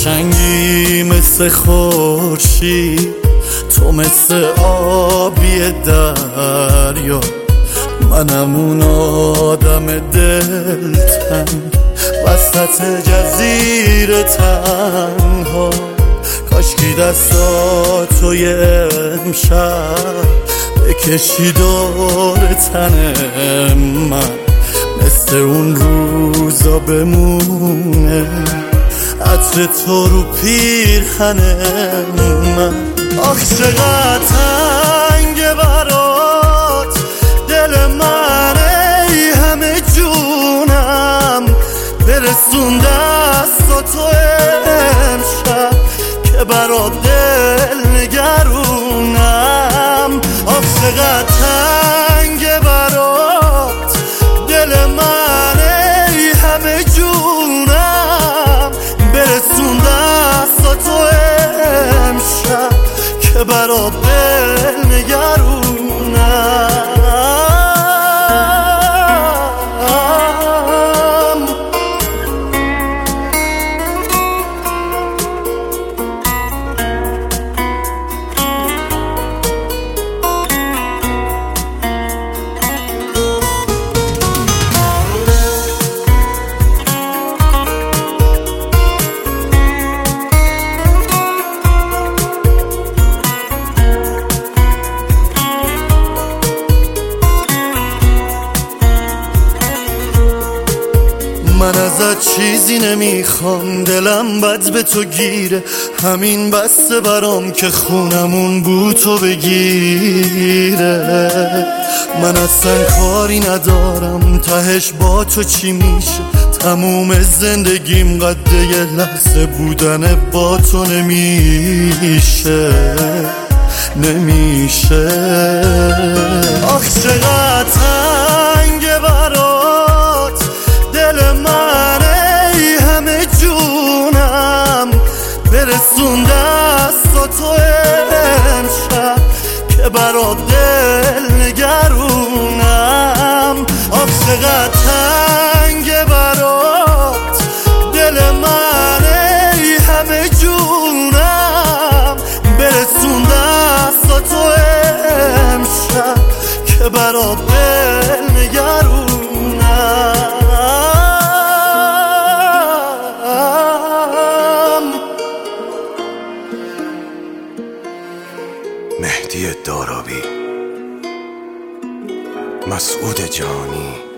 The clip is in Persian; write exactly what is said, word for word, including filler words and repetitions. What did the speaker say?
قشنگی مثل خورشید، تو مثل آبی دریا، منم اون آدم دلتنگ وسط جزیره تنها. کاشکی دستاتو یه امشب بکشی دور تن من، مثل اون روزا بمونه عطر تو رو پیرهن من. آخ چقدر تنگه برات دل من، ای همه جونم برسون دستاتو امشب که برات دل نگرونم. آخ چقدر تنگه برات دل من، ای همه جونم برسون دستاتو امشب که برات دل نگرونم. من ازت چیزی نمیخوام، دلم بد به تو گیره، همین بسته برام که خونمون بو تو بگیره. من اصلا کاری ندارم تهش با تو چی میشه، تموم زندگیم قد یه لحظه بودن با تو نمیشه نمیشه. آخ چقدر تنگه برات دل من، ای همه جونم برسون دستاتو امشب که برات دل نگرونم. آخ چقدر تنگه برات دل من، ای همه جونم برسون دستاتو امشب که برات دل نگرونم. مهدی دارابی، مسعود جانی.